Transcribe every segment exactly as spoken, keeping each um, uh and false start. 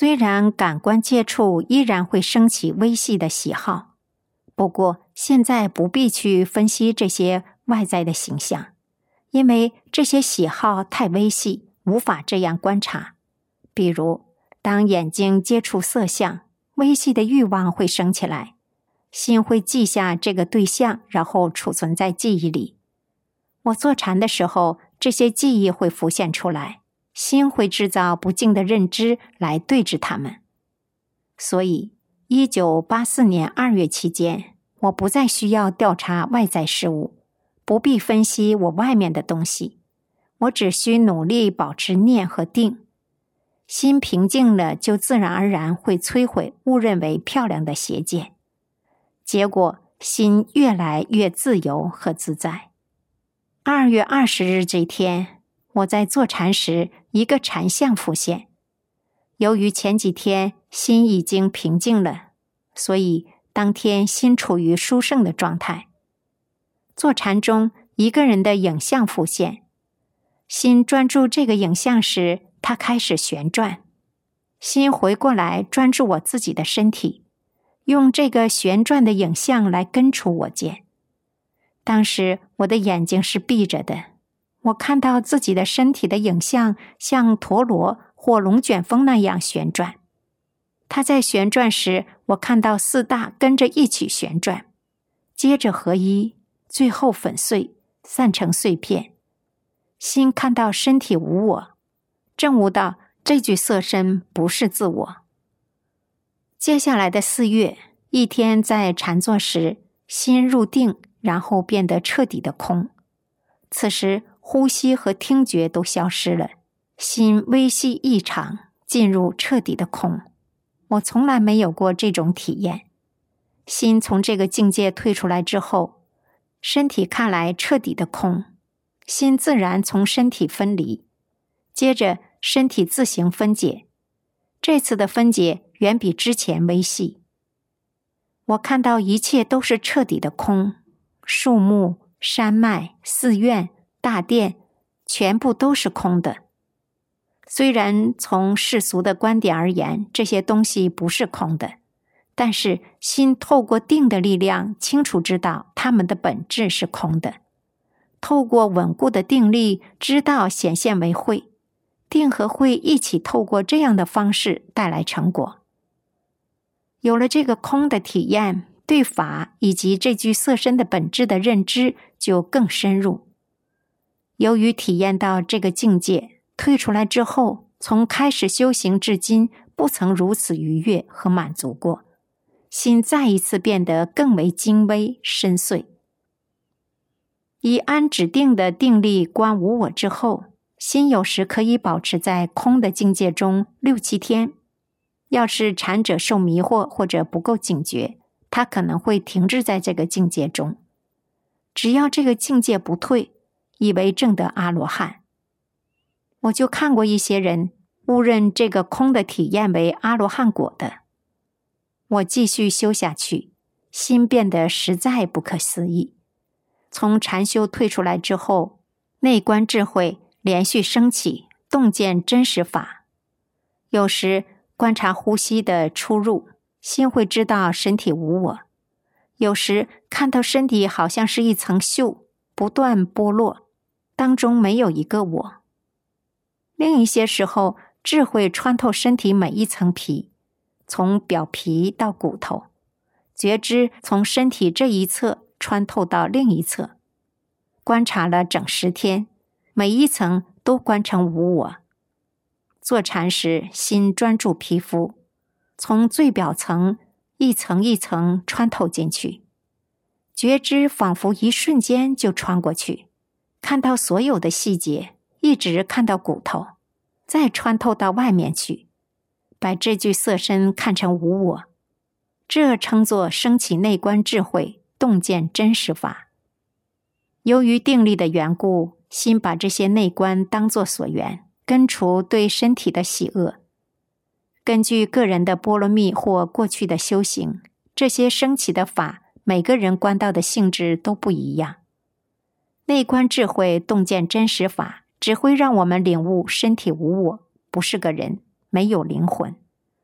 虽然感官接触依然会升起微细的喜好，不过现在不必去分析这些外在的形象，因为这些喜好太微细，无法这样观察。比如，当眼睛接触色相，微细的欲望会升起来，心会记下这个对象，然后储存在记忆里。我坐禅的时候，这些记忆会浮现出来，心会制造不净的认知来对治它们。所以一九八四年二月期间，我不再需要调查外在事物，不必分析我外面的东西，我只需努力保持念和定。心平静了，就自然而然会摧毁误认为漂亮的邪见，结果心越来越自由和自在。二月二十日这天，我在坐禅时，一个禅相浮现。由于前几天心已经平静了，所以当天心处于殊胜的状态。坐禅中，一个人的影像浮现，心专注这个影像时，它开始旋转。心回过来专注我自己的身体，用这个旋转的影像来根除我见。当时我的眼睛是闭着的，我看到自己的身体的影像像陀螺或龙卷风那样旋转。它在旋转时，我看到四大跟着一起旋转，接着合一，最后粉碎，散成碎片。心看到身体无我，证悟到这具色身不是自我。接下来的四月，一天在禅坐时，心入定，然后变得彻底的空。此时呼吸和听觉都消失了，心微细异常，进入彻底的空。我从来没有过这种体验。心从这个境界退出来之后，身体看来彻底的空，心自然从身体分离，接着身体自行分解。这次的分解远比之前微细。我看到一切都是彻底的空，树木、山脉、寺院、大殿，全部都是空的。虽然从世俗的观点而言，这些东西不是空的，但是心透过定的力量，清楚知道它们的本质是空的。透过稳固的定力，知道显现为慧，定和慧一起透过这样的方式带来成果。有了这个空的体验，对法以及这具色身的本质的认知就更深入。由于体验到这个境界，退出来之后，从开始修行至今，不曾如此愉悦和满足过。心再一次变得更为精微深邃。以安止定的定力观无我之后，心有时可以保持在空的境界中六七天。要是禅者受迷惑或者不够警觉，他可能会停滞在这个境界中。只要这个境界不退，以为证得阿罗汉。我就看过一些人误认这个空的体验为阿罗汉果的。我继续修下去，心变得实在不可思议。从禅修退出来之后，内观智慧连续升起，洞见真实法。有时观察呼吸的出入，心会知道身体无我。有时看到身体好像是一层锈，不断剥落，当中没有一个我。另一些时候，智慧穿透身体每一层皮，从表皮到骨头，觉知从身体这一侧穿透到另一侧。观察了整十天，每一层都观成无我。坐禅时，心专注皮肤，从最表层一层一层穿透进去，觉知仿佛一瞬间就穿过去，看到所有的细节，一直看到骨头，再穿透到外面去，把这具色身看成无我。这称作升起内观智慧，洞见真实法。由于定力的缘故，心把这些内观当作所缘，根除对身体的喜恶。根据个人的波罗蜜或过去的修行，这些升起的法，每个人观到的性质都不一样。内观智慧洞见真实法，只会让我们领悟身体无我，不是个人，没有灵魂。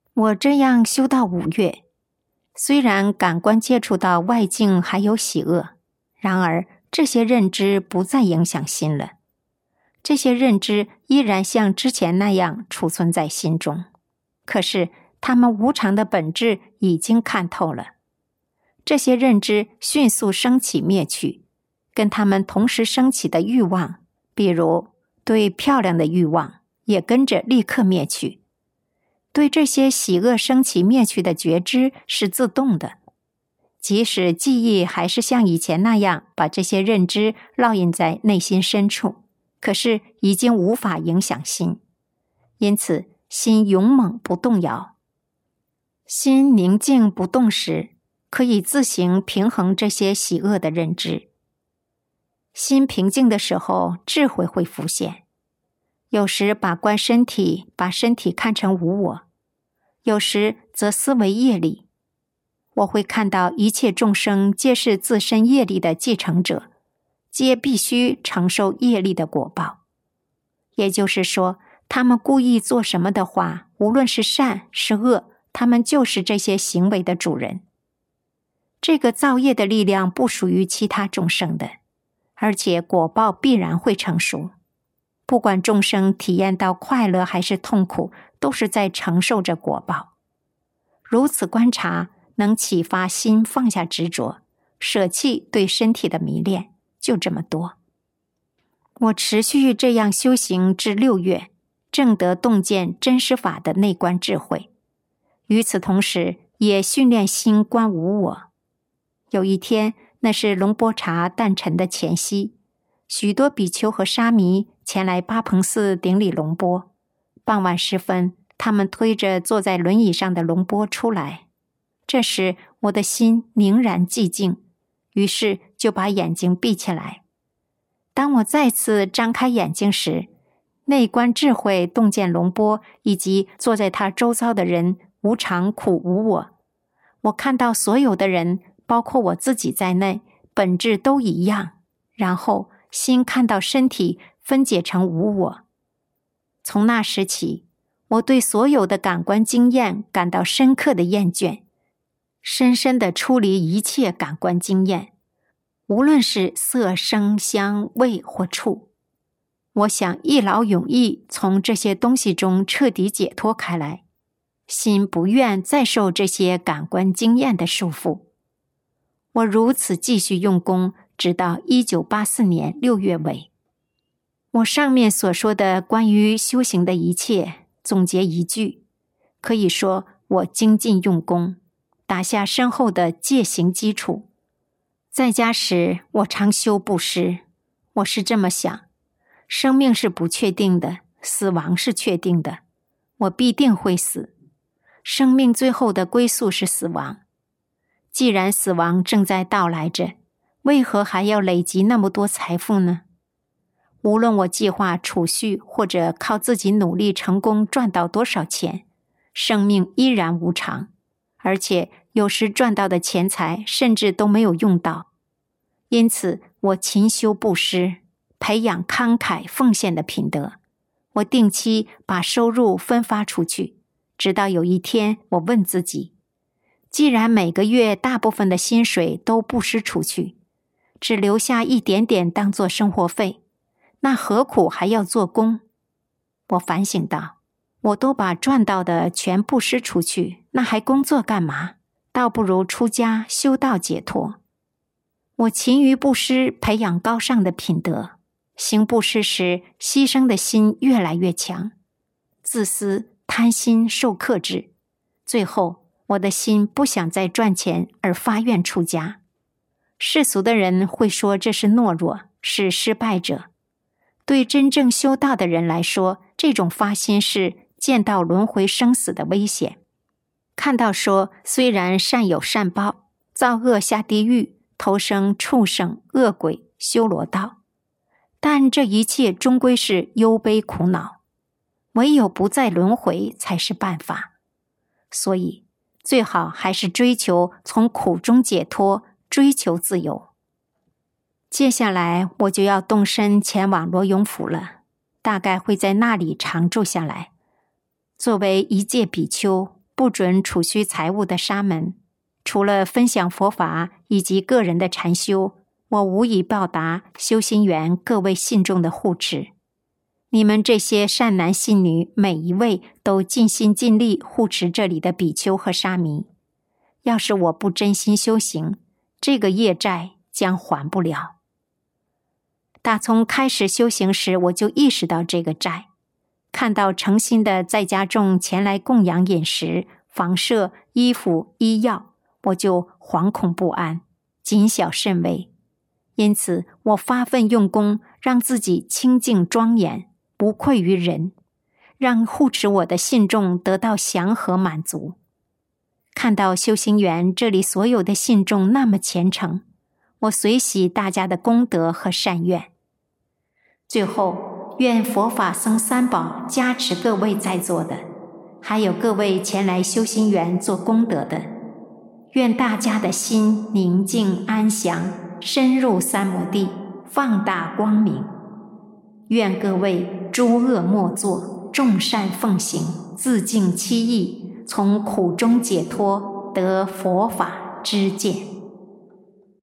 我这样修到五月，虽然感官接触到外境还有喜恶，然而这些认知不再影响心了。这些认知依然像之前那样储存在心中，可是它们无常的本质已经看透了。这些认知迅速升起灭去，跟它们同时升起的欲望，比如对漂亮的欲望，也跟着立刻灭去。对这些喜恶升起灭去的觉知是自动的，即使记忆还是像以前那样把这些认知烙印在内心深处，可是已经无法影响心，因此心勇猛不动摇。心宁静不动时，可以自行平衡这些喜恶的认知。心平静的时候，智慧会浮现。有时把观身体，把身体看成无我；有时则思维业力。我会看到一切众生皆是自身业力的继承者，皆必须承受业力的果报。也就是说，他们故意做什么的话，无论是善是恶，他们就是这些行为的主人。这个造业的力量不属于其他众生的，而且果报必然会成熟。不管众生体验到快乐还是痛苦，都是在承受着果报。如此观察，能启发心放下执着，舍弃对身体的迷恋，就这么多。我持续这样修行至六月，正得洞见真实法的内观智慧。与此同时，也训练心观无我。有一天，那是龙波茶诞辰的前夕，许多比丘和沙弥前来八蓬寺顶礼龙波。傍晚时分，他们推着坐在轮椅上的龙波出来。这时，我的心宁然寂静，于是就把眼睛闭起来。当我再次张开眼睛时，内观智慧洞见龙波以及坐在他周遭的人无常苦无我。我看到所有的人，包括我自己在内，本质都一样。然后心看到身体分解成无我。从那时起，我对所有的感官经验感到深刻的厌倦，深深地出离一切感官经验，无论是色声香味或触。我想一劳永逸从这些东西中彻底解脱开来，心不愿再受这些感官经验的束缚。我如此继续用功，直到一九八四年六月尾。我上面所说的关于修行的一切，总结一句，可以说我精进用功，打下深厚的戒行基础。在家时，我常修布施。我是这么想，生命是不确定的，死亡是确定的，我必定会死。生命最后的归宿是死亡。既然死亡正在到来着，为何还要累积那么多财富呢？无论我计划储蓄或者靠自己努力成功赚到多少钱，生命依然无常，而且有时赚到的钱财甚至都没有用到。因此，我勤修布施，培养慷慨奉献的品德。我定期把收入分发出去，直到有一天我问自己，既然每个月大部分的薪水都布施出去，只留下一点点当作生活费，那何苦还要做工？我反省道，我都把赚到的全布施出去，那还工作干嘛？倒不如出家修道解脱。我勤于布施，培养高尚的品德，行布施时牺牲的心越来越强，自私贪心受克制，最后我的心不想再赚钱而发愿出家。世俗的人会说这是懦弱，是失败者。对真正修道的人来说，这种发心是见到轮回生死的危险。看到说，虽然善有善报，造恶下地狱，投生畜生、恶鬼、修罗道，但这一切终归是忧悲苦恼，唯有不再轮回才是办法。所以最好还是追求从苦中解脱，追求自由。接下来我就要动身前往罗永府了，大概会在那里常住下来。作为一介比丘， 不准储蓄财物的沙门，除了分享佛法以及个人的禅修，我无以报答修心园各位信众的护持。你们这些善男信女，每一位都尽心尽力护持这里的比丘和沙弥。要是我不真心修行，这个业债将还不了。打从开始修行时，我就意识到这个债。看到诚心的在家众前来供养饮食、房舍、衣服、医药，我就惶恐不安，谨小慎微。因此，我发奋用功，让自己清净庄严，不愧于人，让护持我的信众得到祥和满足。看到修行园这里所有的信众那么虔诚，我随喜大家的功德和善愿。最后，愿佛法僧三宝加持各位在座的，还有各位前来修行园做功德的，愿大家的心宁静安详，深入三摩地，放大光明。愿各位诸恶莫作，众善奉行，自净其意，从苦中解脱，得佛法知见。